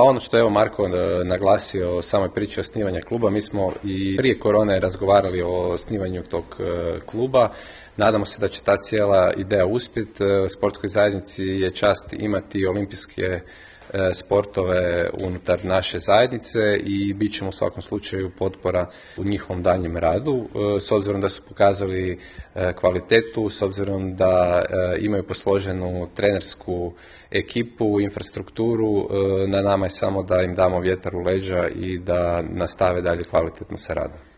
Pa ono što je Marko naglasio o samoj priči osnivanja kluba, mi smo i prije korone razgovarali o osnivanju tog kluba. Nadamo se da će ta cijela ideja uspjeti. Sportskoj zajednici je čast imati olimpijske sportove unutar naše zajednice i bit ćemo u svakom slučaju potpora u njihovom daljnjem radu, s obzirom da su pokazali kvalitetu, s obzirom da imaju posloženu trenersku ekipu, infrastrukturu. Na nama je samo da im damo vjetar u leđa i da nastave dalje kvalitetno sa radom.